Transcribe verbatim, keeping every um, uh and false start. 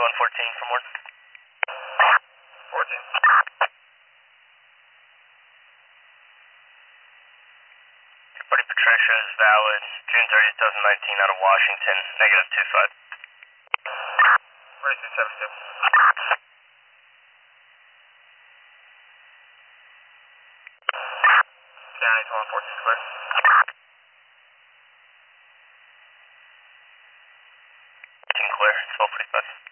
one fourteen from one. fourteen. Buddy Patricia is valid. June thirtieth, twenty nineteen out of Washington. Negative two five. forty-six seventy-two. County one fourteen clear. Clear, twelve forty-five.